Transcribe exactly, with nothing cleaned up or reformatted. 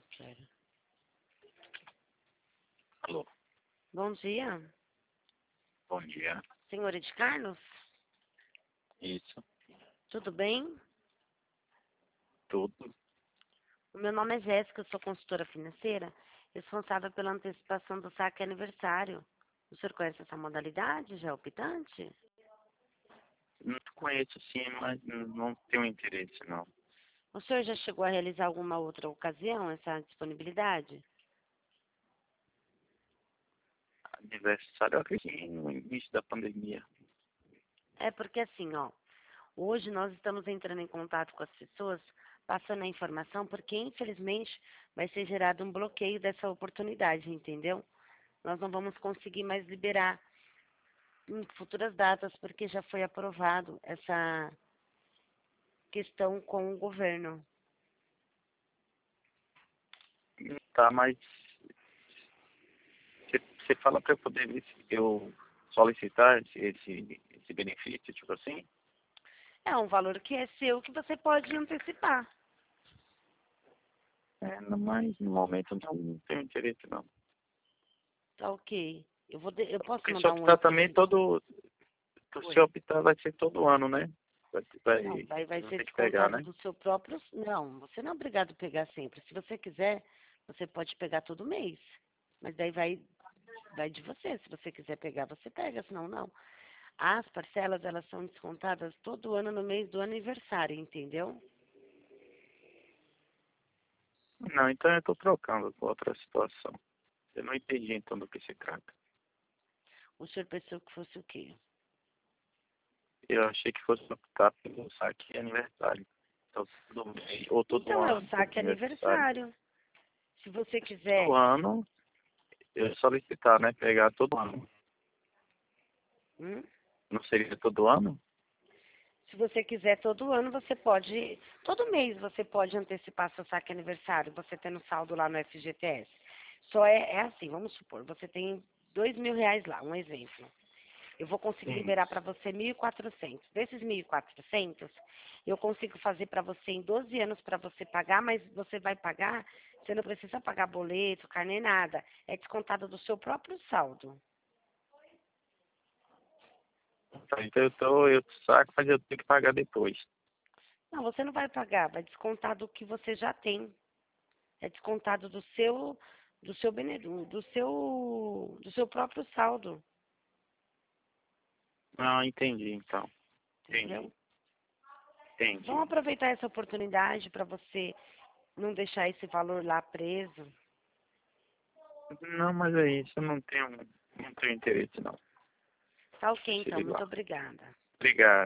Sério. Alô, Bom dia. bom dia. Senhor de Carlos, Isso, tudo bem? tudo. O meu nome é Jéssica, eu sou consultora financeira, responsável pela antecipação do saque aniversário. O senhor conhece essa modalidade? Já é optante? Não conheço sim, mas não não tenho interesse não. O senhor já chegou a realizar alguma outra ocasião essa disponibilidade? Aniversário, eu acredito no início da pandemia. É porque assim, ó, hoje nós estamos entrando em contato com as pessoas, passando a informação, porque infelizmente vai ser gerado um bloqueio dessa oportunidade, entendeu? Nós não vamos conseguir mais liberar em futuras datas, porque já foi aprovado essa questão com o governo. Tá, mas você você fala para eu poder ver se eu solicitar esse, esse, esse benefício, tipo assim? É um valor que é seu, que você pode antecipar. É, não, mas no momento não, não tenho interesse não. Tá ok. Eu vou de- eu posso Porque se mandar um optar oi pro também seu... todo, se Oi. optar vai ser todo ano, né? Vai, Não, vai, vai, vai vou ser ter que pegar, descontado né? do seu próprio... Não, você não é obrigado a pegar sempre. Se você quiser, você pode pegar todo mês. Mas daí vai, vai de você. Se você quiser pegar, você pega, senão não. As parcelas, elas são descontadas todo ano no mês do aniversário, entendeu? Não, então eu tô trocando com outra situação. Eu não entendi então do que se trata. O senhor pensou que fosse o quê? Eu achei que fosse optar pelo saque aniversário. Então, todo mês, ou todo Então, é o ano, pelo saque aniversário. aniversário. Se você Todo quiser... ano, eu solicitar, né? Pegar todo ano. Hum? Não seria todo ano? Se você quiser todo ano, você pode... Todo mês você pode antecipar seu saque aniversário, você tendo saldo lá no F G T S. Só é, é assim, vamos supor, você tem dois mil reais lá, um exemplo. Eu vou conseguir liberar para Isso. você mil e quatrocentos. Desses mil e quatrocentos, eu consigo fazer para você em doze anos para você pagar, mas você vai pagar, você não precisa pagar boleto, carnê, nada. É descontado do seu próprio saldo. Tá, então eu, tô, eu saco, mas eu tenho que pagar depois. Não, você não vai pagar, vai descontar do que você já tem. É descontado do seu, do seu bene- do seu, do seu próprio saldo, Ah, entendi, então. Entendi, entendeu? Vamos entendi. aproveitar essa oportunidade para você não deixar esse valor lá preso. Não, mas é isso, eu não tenho, não tenho interesse, não. Tá ok, então. Sei Muito lá. obrigada. Obrigado.